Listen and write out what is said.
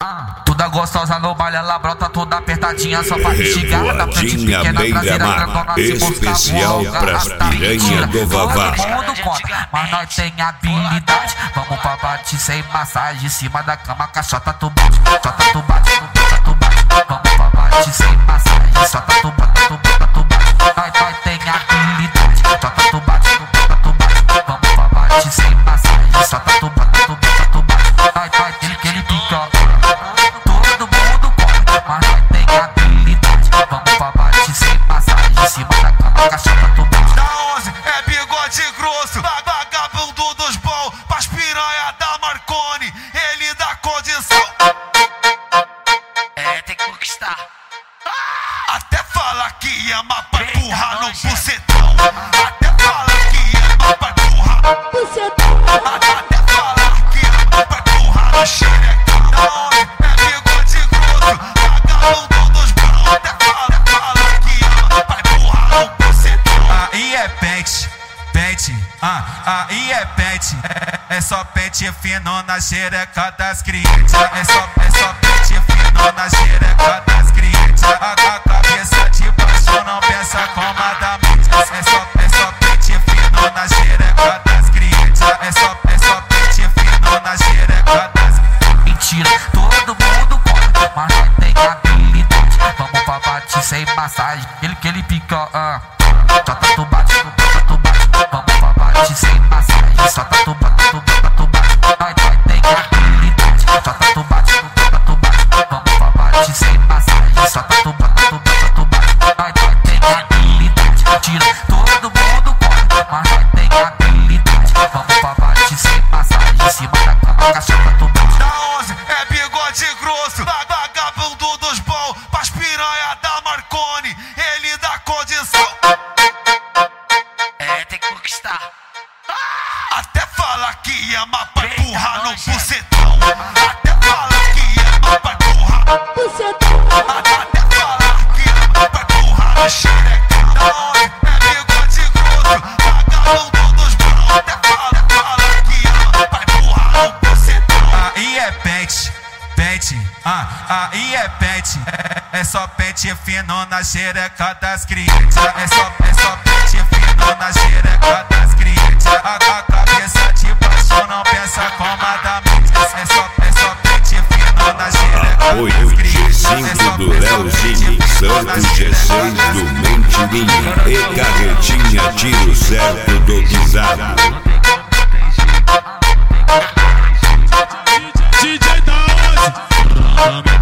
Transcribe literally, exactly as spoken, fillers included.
Toda gostosa no baile, ela brota toda apertadinha, só pra instigar da frente pequena, traseira grandona, se busca especial pras piranha do Vavá. Todo mundo conta, mas nós tem habilidade. Vamos pra bate sem massagem, em cima da cama, caixota tu bate, caixota tu bate, tu bate, tu bate. Vamos pra bate sem massagem, caixota tu bate, tu bate, tu bate. Nós, nós tem habilidade, caixota tu bate, tu bate, tu bate. Vamos pra bate sem massagem, caixota tu bate, tu bate, tu bate. Nós, nós tem que ele pica. Da onze é bigode grosso, vagabundo dos bons, pras piranha da Marconi, ele dá condição. É, tem que conquistar. Até fala que ama pra empurrar no bucetão. Até fala que ama pra empurrar bucetão. Até fala que ama pra empurrar no xerecão. Da onze é bigode grosso, vagabundo dos bons. Até fala, fala que ama pra empurrar no bucetão. Aí é pet, pet, ah, aí é pet. É, é só pet fino na xereca das clientes. É só, é só pet fino na xereca das clientes. A, a cabeça de baixo não pensa comodamente. É só, é só pet fino na xereca das clientes. É só, é só pet fino na xereca das clientes. Mentira, todo mundo conta, mas nós tem habilidade. Vamos pra bate sem massagem, ele que ele pica, ah. Jota tu bate, tu bate, tu bate. Vamos pra bate sem massagem, jota tu bate, tu bate, tu bate. Nós, nós tem habilidade, jota tu bate, tu bate, tu bate. Vamos pra bate sem massagem, jota tu bate, tu bate, tu bate. Nós, nós tem habilidade. Mentira, todo mundo conta, mas nós tem habilidade. Vamos pra bate sem massagem, em cima da cama, caixota tu bate. Da onze é bigode grosso, vagabundo dos bons, pras piranha da Marconi, ele dá condição. É, tem que conquistar. Até fala que ama pra empurrar no bucetão. Até fala que ama pra empurrar bucetão. Até fala que ama pra empurrar no xerecão. Da onze é bigode grosso, vagabundo dos bons. Até fala, fala que ama pra empurrar no bucetão. Aí é pet, pet, ah, aí é pet. É, é só pet fino na xereca das clientes. É só, é só pet fino na xereca das clientes. A, a cabeça de baixo não pensa comodamente. É só, é só pet fino na xereca Apoio das G clientes. cinco do Leozinho, Santos G seis do Mentirinha e Carretinha, tiro certo do guisado. D J da onze